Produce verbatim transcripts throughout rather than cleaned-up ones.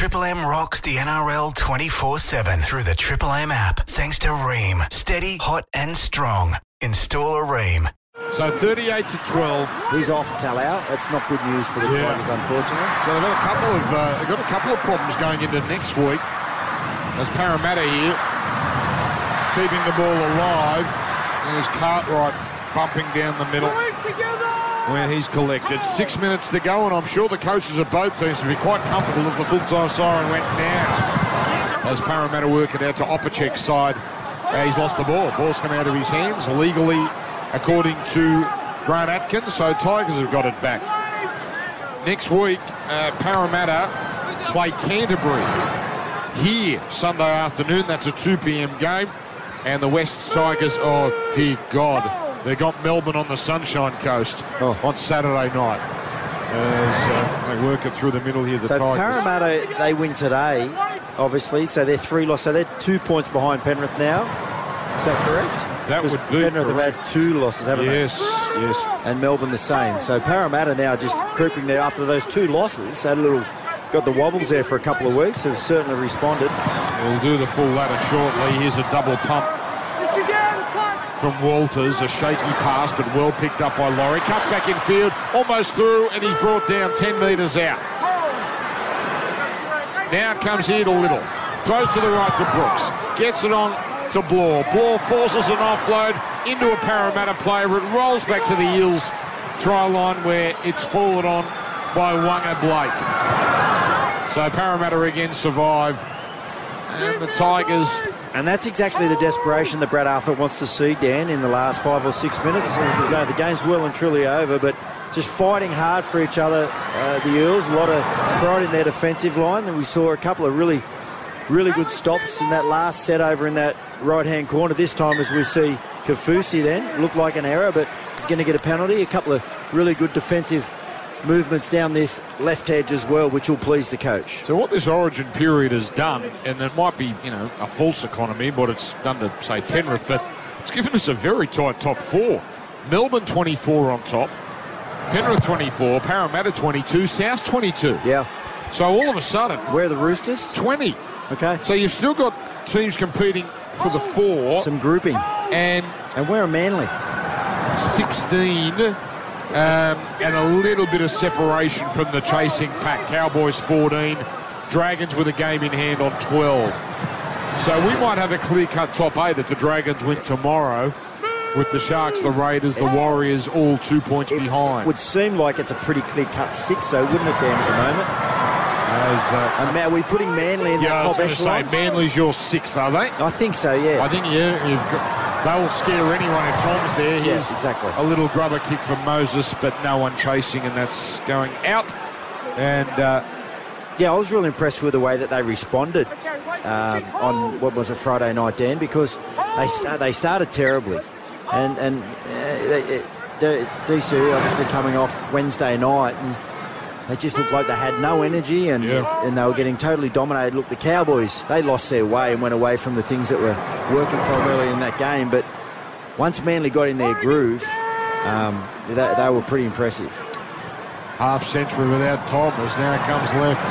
Triple M rocks the N R L twenty-four seven through the Triple M app. Thanks to Ream. Steady, hot and strong. Install a Ream. So thirty-eight to twelve. He's off Talau. That's not good news for the Yeah. Tigers, unfortunately. So they've got a couple of uh, they've got a couple of problems going into next week. There's Parramatta here, keeping the ball alive. And there's Cartwright bumping down the middle where he's collected. Six minutes to go, and I'm sure the coaches of both teams will be quite comfortable that the full-time siren went now. As Parramatta work it out to Opacek's side. Uh, he's lost the ball. Ball's come out of his hands legally, according to Grant Atkins, so Tigers have got it back. Next week, uh, Parramatta play Canterbury here Sunday afternoon. That's a two p.m. game. And the West Tigers, oh dear God, they got Melbourne on the Sunshine Coast oh. on Saturday night. As uh, they work it through the middle here, the so Tigers. Parramatta, they win today, obviously, so they're three losses. So they're two points behind Penrith now. Is that correct? That would be Penrith correct. have had two losses, haven't yes, they? Yes, yes. And Melbourne the same. So Parramatta now just creeping there after those two losses. Had a little, got the wobbles there for a couple of weeks. Have certainly responded. We'll do the full ladder shortly. Here's a double pump from Walters. A shaky pass, but well picked up by Laurie. Cuts back in field, almost through, and he's brought down ten metres out. Now it comes here to Little. Throws to the right to Brooks. Gets it on to Blore. Blore forces an offload into a Parramatta player. It rolls back to the Eels try line where it's forward on by Wanga Blake. So Parramatta again survive. And the Tigers... And that's exactly the desperation that Brad Arthur wants to see, Dan, in the last five or six minutes. As though the game's well and truly over, but just fighting hard for each other, uh, the Eels. A lot of pride in their defensive line. And we saw a couple of really... really good stops in that last set over in that right-hand corner. This time, as we see Kafusi then, looked like an error, but he's going to get a penalty. A couple of really good defensive movements down this left edge as well, which will please the coach. So what this origin period has done, and it might be, you know, a false economy, what it's done to, say, Penrith, but it's given us a very tight top four. Melbourne twenty-four on top, Penrith twenty-four, Parramatta twenty-two, South twenty-two. Yeah. So all of a sudden... Where are the Roosters? twenty. Okay. So you've still got teams competing for the four. Some grouping. And and where are Manly? sixteen. Um, and a little bit of separation from the chasing pack. Cowboys fourteen. Dragons with a game in hand on twelve. So we might have a clear-cut top eight if the Dragons win tomorrow, with the Sharks, the Raiders, the Warriors all two points it behind. Would seem like it's a pretty clear-cut six, though, wouldn't it, Dan, at the moment? As, uh, and are we putting Manly in yeah, the top I was echelon? say, Manly's your six, are they? I think so, yeah. I think, yeah, you've got, they will scare anyone if Tom's there. Here's yes, exactly. a little grubber kick from Moses, but no one chasing, and that's going out. And, uh, yeah, I was really impressed with the way that they responded um, on, what was it, Friday night, Dan, because they start, they started terribly. And, and uh, they, D C obviously coming off Wednesday night, and they just looked like they had no energy, and yeah. and they were getting totally dominated. Look, the Cowboys, they lost their way and went away from the things that were working for them early in that game. But once Manly got in their groove, um, they, they were pretty impressive. Half century without Thomas. Now it comes left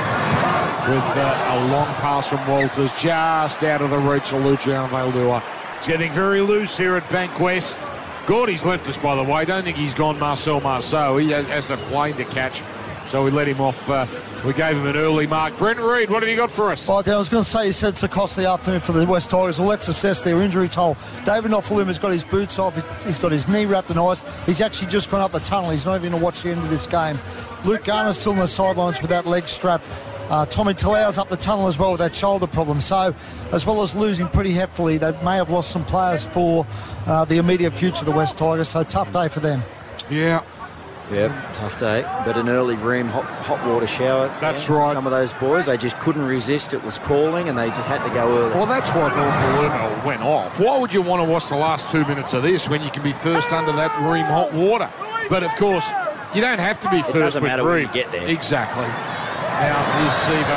with uh, a long pass from Walters, just out of the reach of Luciano Valdua. It's getting very loose here at Bank West. Gordy's left us, by the way. I don't think he's gone Marcel Marceau. He has, has a plane to catch. So we let him off. Uh, we gave him an early mark. Brent Reid, what have you got for us? Well, I was going to say, you said it's a costly afternoon for the West Tigers. Well, let's assess their injury toll. David Nofaluma's got his boots off. He's got his knee wrapped in ice. He's actually just gone up the tunnel. He's not even going to watch the end of this game. Luke Garner's still on the sidelines with that leg strap. Uh, Tommy Talau's up the tunnel as well with that shoulder problem. So, as well as losing pretty heftily, they may have lost some players for uh, the immediate future of the West Tigers. So, tough day for them. Yeah. Yep, tough day, but an early Ream hot, hot water shower. That's yeah, right. Some of those boys, they just couldn't resist. It was calling, and they just had to go early. Well, that's why Norfolk went off. Why would you want to watch the last two minutes of this when you can be first under that Ream hot water? But, of course, you don't have to be first it doesn't with matter Ream. when you get there. Exactly. Now, here's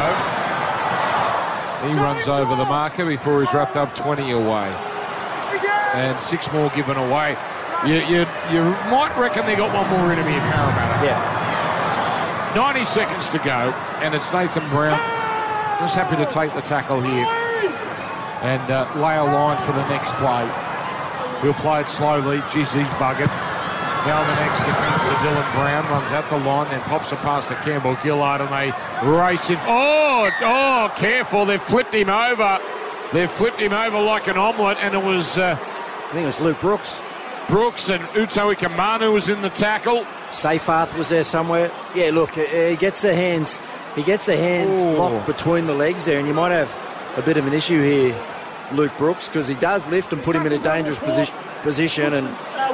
Sevo. He runs over the marker before he's wrapped up twenty away. And six more given away. You, you, you might reckon they got one more enemy in Parramatta. Yeah. ninety seconds to go, and it's Nathan Brown just happy to take the tackle here and uh, lay a line for the next play. He'll play it slowly. Jeez, he's buggered. Now the next it comes to Dylan Brown, runs at the line, then pops it past to Campbell Gillard, and they race him. Oh, oh, careful. They've flipped him over. They've flipped him over like an omelette, and it was... Uh, I think it was Luke Brooks. Brooks and Uto Ikamanu was in the tackle. Seyfarth was there somewhere. Yeah, look, uh, he gets the hands... He gets the hands Ooh. locked between the legs there, and you might have a bit of an issue here, Luke Brooks, because he does lift and put him in a dangerous position. position and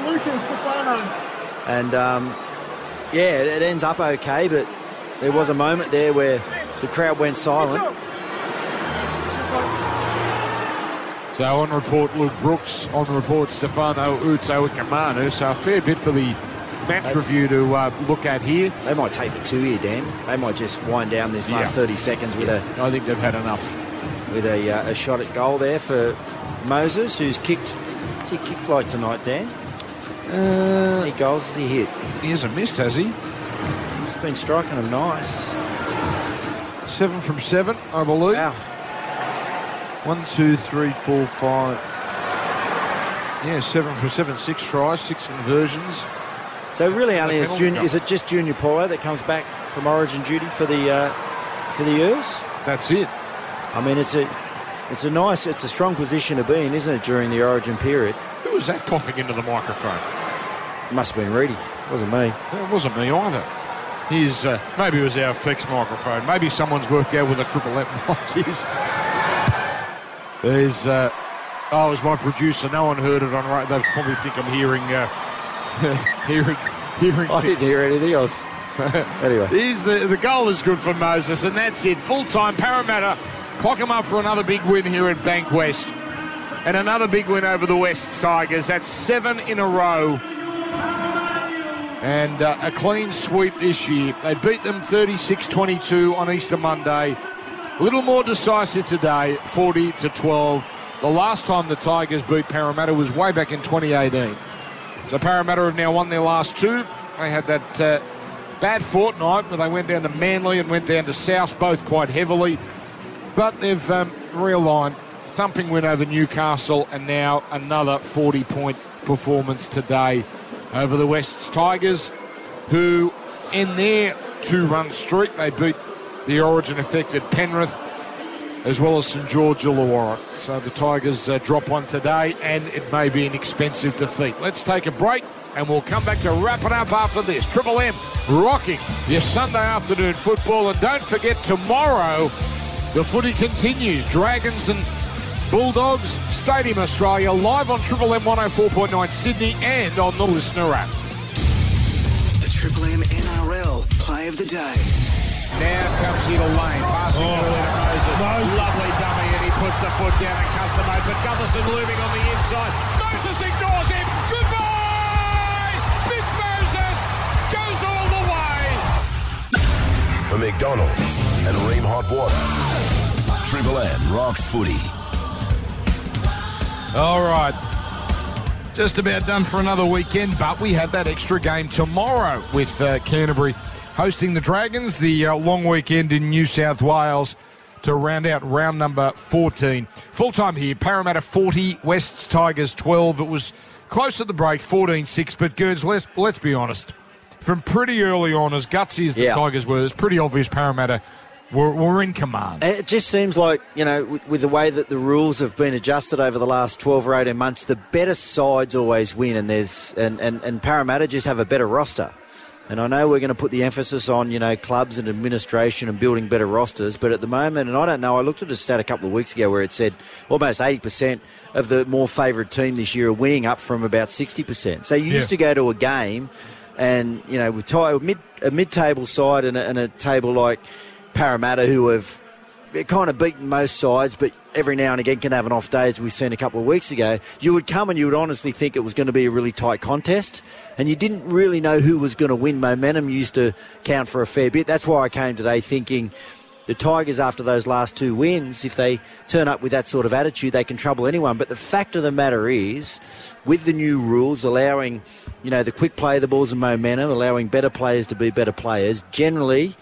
and um, yeah, it ends up okay, but there was a moment there where the crowd went silent. So on report Luke Brooks, on report Stefano Uto Ikamanu, so a fair bit for the match review to uh, look at here. They might take the two here, Dan. They might just wind down this last yeah. thirty seconds with yeah. a... I think they've had enough. With a, uh, a shot at goal there for Moses, who's kicked... What's he kicked like tonight, Dan? Uh, How many goals has he hit? He hasn't missed, has he? He's been striking them nice. Seven from seven, I believe. Wow. One, two, three, four, five. Yeah, seven from seven, six tries, six conversions. So really only it's junior, is it just Junior Paulo that comes back from Origin duty for the uh, for the Eels? That's it. I mean, it's a it's a nice, it's a strong position to be in, isn't it, during the Origin period? Who was that coughing into the microphone? Must have been Reedy. Wasn't me. It wasn't me either. He's uh, maybe it was our fixed microphone. Maybe someone's worked out with a triple M like his. There's uh, oh, it was my producer. No one heard it on right. They probably think I'm hearing. Uh, hearing, hearing. I didn't hear anything else. Anyway, He's the, the goal is good for Moses, and that's it. Full-time Parramatta clock him up for another big win here at Bank West. And another big win over the West Tigers. That's seven in a row. And uh, a clean sweep this year. They beat them thirty-six twenty-two on Easter Monday. A little more decisive today, forty to twelve. The last time the Tigers beat Parramatta was way back in twenty eighteen. So Parramatta have now won their last two. They had that uh, bad fortnight where they went down to Manly and went down to South, both quite heavily. But they've um, realigned. Thumping win over Newcastle, and now another forty-point performance today over the Wests Tigers, who in their two-run streak, they beat the Origin-affected Penrith as well as St George Illawarra. So the Tigers uh, drop one today, and it may be an expensive defeat. Let's take a break, and we'll come back to wrap it up after this. Triple M rocking your Sunday afternoon football, and don't forget tomorrow the footy continues. Dragons and Bulldogs, Stadium Australia, live on Triple M one oh four point nine Sydney and on the Listener app. The Triple M N R L Play of the Day. Now comes here to Lane, passing oh. early to Moses. Moses. Lovely dummy, and he puts the foot down and cuts the mate. But Gutherson looming on the inside. Moses ignores him. Goodbye! Mitch Moses goes all the way. For McDonald's and Ream Hot Water, Triple M rocks footy. All right. Just about done for another weekend, but we have that extra game tomorrow with uh, Canterbury hosting the Dragons, the uh, long weekend in New South Wales to round out round number fourteen. Full-time here, Parramatta forty, Wests Tigers twelve. It was close at the break, fourteen six, but Gerds, let's, let's be honest. From pretty early on, as gutsy as the yeah. Tigers were, it's pretty obvious Parramatta were, were in command. It just seems like, you know, with, with the way that the rules have been adjusted over the last twelve or eighteen months, the better sides always win, and there's and, and, and Parramatta just have a better roster. And I know we're going to put the emphasis on, you know, clubs and administration and building better rosters, but at the moment, and I don't know, I looked at a stat a couple of weeks ago where it said almost eighty percent of the more favoured team this year are winning, up from about sixty percent. So you yeah. used to go to a game and, you know, with tie, mid, a mid-table side and a, and a table like Parramatta, who have kind of beaten most sides, but every now and again can have an off day, as we've seen a couple of weeks ago, you would come and you would honestly think it was going to be a really tight contest, and you didn't really know who was going to win. Momentum used to count for a fair bit. That's why I came today thinking the Tigers, after those last two wins, if they turn up with that sort of attitude, they can trouble anyone. But the fact of the matter is, with the new rules allowing, you know, the quick play of the balls and momentum, allowing better players to be better players, generally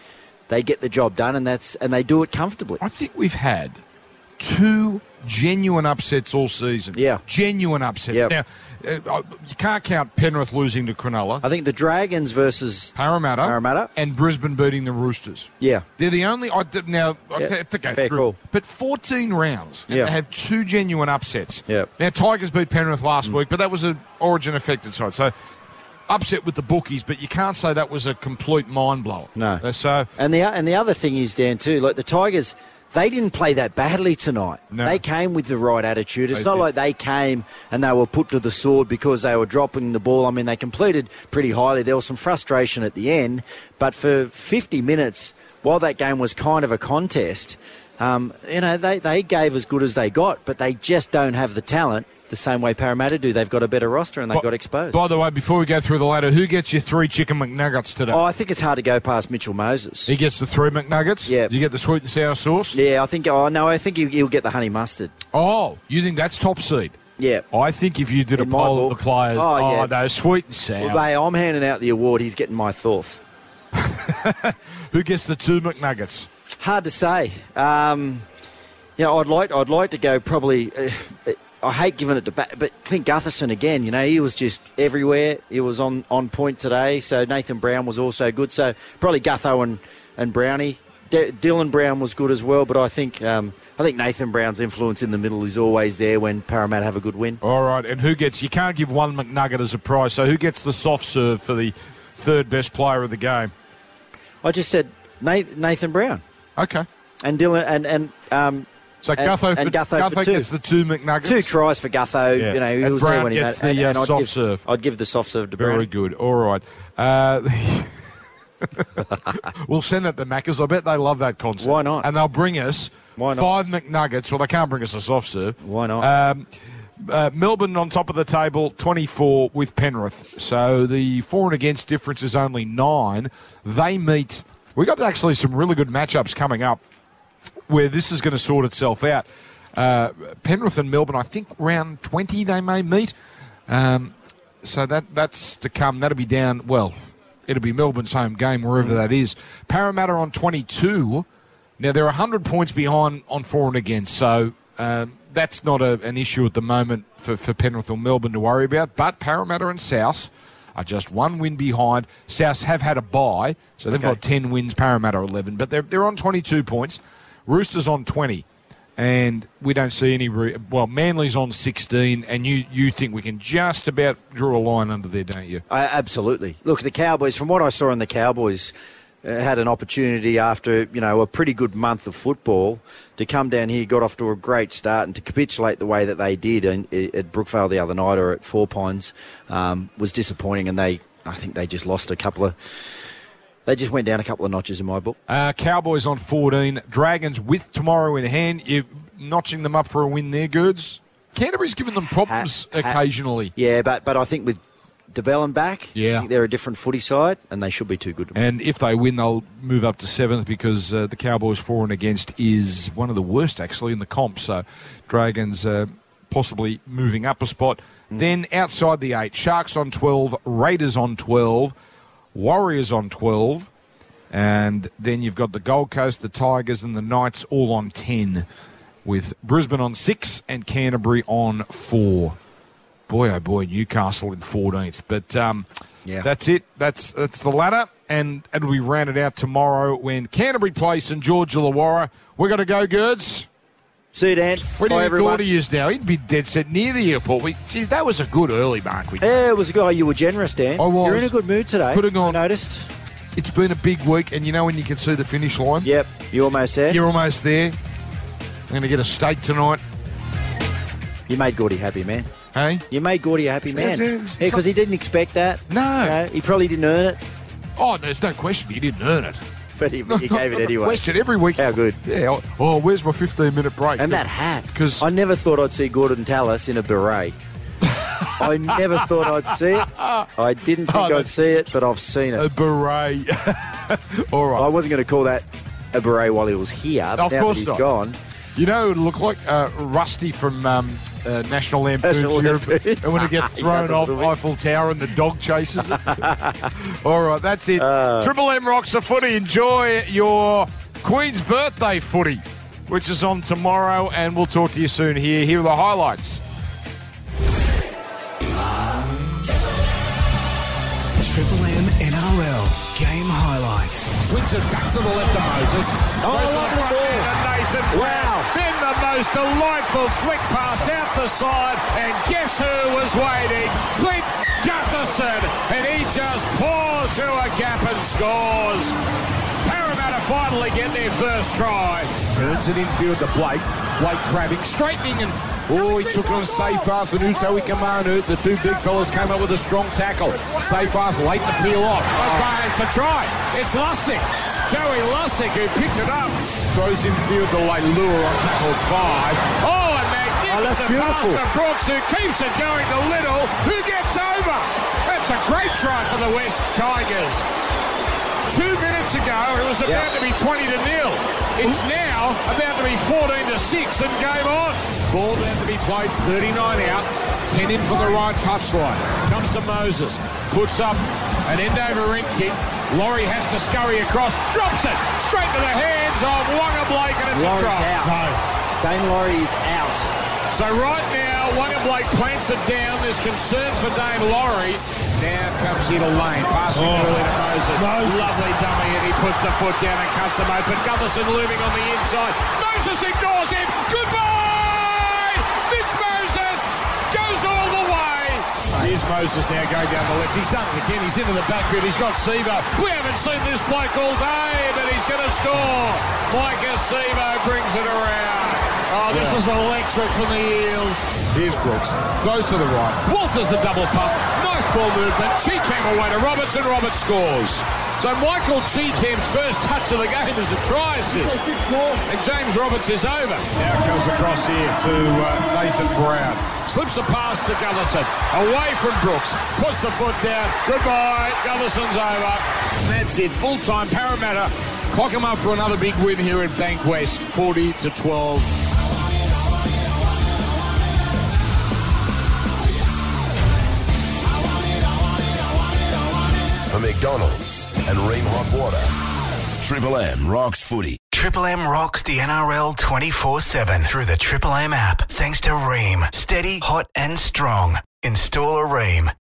they get the job done, and that's and they do it comfortably. I think we've had two genuine upsets all season. Yeah. Genuine upsets. Yep. Now, uh, you can't count Penrith losing to Cronulla. I think the Dragons versus Parramatta, Parramatta. and Brisbane beating the Roosters. Yeah. They're the only... I did, now, I Yep. have to go Fair through. call. But fourteen rounds, and Yeah. they have two genuine upsets. Yep. Now, Tigers beat Penrith last Mm. week, but that was an Origin-affected side. So, upset with the bookies, but you can't say that was a complete mind-blower. No. Uh, So, And the and the other thing is, Dan, too, like the Tigers, they didn't play that badly tonight. No. They came with the right attitude. It's They not did. like they came and they were put to the sword because they were dropping the ball. I mean, they completed pretty highly. There was some frustration at the end, but for fifty minutes, while that game was kind of a contest, um, you know, they, they gave as good as they got, but they just don't have the talent the same way Parramatta do. They've got a better roster and they By- got exposed. by the way, before we go through the ladder, who gets your three chicken McNuggets today? Oh, I think it's hard to go past Mitchell Moses. He gets the three McNuggets? Yeah. Do you get the sweet and sour sauce? Yeah, I think. Oh no, I think he'll, he'll get the honey mustard. Oh, you think that's top seed? Yeah. I think if you did In a my poll of book. the players, Oh, oh, yeah. no, sweet and sour. Well, mate, I'm handing out the award. He's getting my thought. Who gets the two McNuggets? Hard to say. Um, you know, I'd like. I'd like to go probably. Uh, I hate giving it to, ba- but Clint Gutherson again. You know, he was just everywhere. He was on, on point today. So Nathan Brown was also good. So probably Gutho and and Brownie. D- Dylan Brown was good as well. But I think um, I think Nathan Brown's influence in the middle is always there when Parramatta have a good win. All right, and who gets... You can't give one McNugget as a prize, so who gets the soft serve for the third best player of the game? I just said Nathan, Nathan Brown Okay. and Dylan and and. Um, So And- Gutho, and for, Gutho for two. gets the two McNuggets. Two tries for Gutho. Yeah. You know, he And was Brown there when he gets made the, uh, and I'd soft give, serve. I'd give the soft serve to Very Brown. good. All right. Uh, we'll send it to Macca's. I bet they love that concept. Why not? And they'll bring us Why not? five McNuggets. Well, they can't bring us a soft serve. Why not? Um, uh, Melbourne on top of the table, twenty-four with Penrith. So the for and against difference is only nine. They meet. We got actually some really good matchups coming up where this is going to sort itself out. Uh, Penrith and Melbourne, I think round twenty they may meet. Um, so that that's to come. That'll be down, well, it'll be Melbourne's home game, wherever that is. Parramatta on twenty-two. Now, they're one hundred points behind on for and against, so um, that's not a, an issue at the moment for, for Penrith or Melbourne to worry about. But Parramatta and South are just one win behind. South have had a bye, so they've Okay. got ten wins, Parramatta eleven, but they're, they're on twenty-two points. Roosters on twenty. And we don't see any... Re- well, Manly's on sixteen, and you, you think we can just about draw a line under there, don't you? I, absolutely. Look, the Cowboys, from what I saw in the Cowboys, uh, had an opportunity after, you know, a pretty good month of football to come down here, got off to a great start, and to capitulate the way that they did and, at Brookvale the other night or at Four Pines um, was disappointing, and they, I think they just lost a couple of... They just went down a couple of notches in my book. Uh, Cowboys on fourteen. Dragons with tomorrow in hand. You're notching them up for a win there, Goods. Canterbury's given them problems Ha- ha- occasionally. Yeah, but but I think with DeBellin back, Yeah. I think they're a different footy side, and they should be too good to And if they win, they'll move up to seventh because uh, the Cowboys for and against is one of the worst, actually, in the comp. So Dragons uh, possibly moving up a spot. Mm. Then outside the eight, Sharks on twelve, Raiders on twelve, Warriors on twelve, and then you've got the Gold Coast, the Tigers, and the Knights all on ten, with Brisbane on six and Canterbury on four. Boy, oh boy, Newcastle in fourteenth. But um, Yeah. that's it. That's that's the ladder, and it'll be rounded out tomorrow when Canterbury play St George Illawarra. We've got to go, Girds. See you, Dan. Where do Bye, you everyone. Gordy is now? He'd be dead set near the airport. We, gee, that was a good early mark. We, Yeah, it was a guy. You were generous, Dan. I was. You're in a good mood today. Could have gone- I noticed. it's been a big week, and you know when you can see the finish line? Yep, you almost there. You're almost there. I'm going to get a steak tonight. You made Gordy happy, man. Hey? You made Gordy a happy man. Yeah, Yeah, it's- because he didn't expect that. No. You know, he probably didn't earn it, Oh, there's no question. You didn't earn it. but he, he gave it anyway. Question every week. How good. Yeah. Oh, where's my fifteen-minute break? And that hat. 'Cause- I never thought I'd see Gordon Tallis in a beret. I never thought I'd see it. I didn't think Oh, I'd that's- see it, but I've seen it. A beret. All right. I wasn't going to call that a beret while he was here, but Of now course that he's not. gone. You know, it looked like uh, Rusty from um, uh, National Lampoon's National Europe, Lampoons. and when it gets He thrown does a off little bit. Eiffel Tower and the dog chases it. All right, that's it. Uh. Triple M rocks the footy. Enjoy your Queen's birthday footy, which is on tomorrow, and we'll talk to you soon here. Here are the highlights. Triple M N R L game highlights. Swings it back to the left of Moses. Oh, lovely ball. Nathan Wow. Then the most delightful flick pass out the side, and guess who was waiting? Clint Gutherson, and he just pours through a gap and scores. Parramatta finally get their first try. Turns it infield to Blake. Blake crabbing, straightening, and oh, he took on Seyfarth and Uto Ikamanu. The two big fellas came up with a strong tackle. Seyfarth late to peel off. Okay, it's a try. It's Lussick. Joey Lussick who picked it up. Throws infield to Leilua on tackle five. Oh, and magnificent pass beautiful. to Brooks, who keeps it going to Little, who gets over. That's a great try for the West Tigers. Two minutes ago, it was about Yeah. to be twenty to nil. It's now about to be fourteen to six and game on. Ball down to be played, thirty-nine out, ten in for the right touchline. Comes to Moses, puts up an end over end kick. Laurie has to scurry across, drops it straight to the hands of Wonga Blake, and it's Laurie's a try. out. Dane Laurie is out. So right now, Wonga Blake plants it down. There's concern for Dane Laurie. Now comes here to Lane, passing Oh. early to Moses. Moses. Lovely dummy, and he puts the foot down and cuts them open. Gutherson looming on the inside. Moses ignores him. Goodbye! It's Moses! Goes all the way. Here's Moses now going down the left. He's done it again. He's into the backfield. He's got Sebo. We haven't seen this bloke all day, but he's going to score. Micah Sebo brings it around. Oh, this is electric from the Eels. Here's Brooks. Throws to the right. Walters the double pump. Nice ball movement. Cheekham away to Robertson. Roberts scores. So Michael Cheekham's first touch of the game is a try assist. And James Roberts is over. Now it goes across here to uh, Nathan Brown. Slips a pass to Gutherson. Away from Brooks. Puts the foot down. Goodbye. Gutherson's over. And that's it. Full-time Parramatta. Clock him up for another big win here at Bank West. forty to twelve. For McDonald's and Ream Hot Water, Triple M rocks footy. Triple M rocks the N R L twenty-four seven through the Triple M app. Thanks to Ream. Steady, hot and strong. Install a Ream.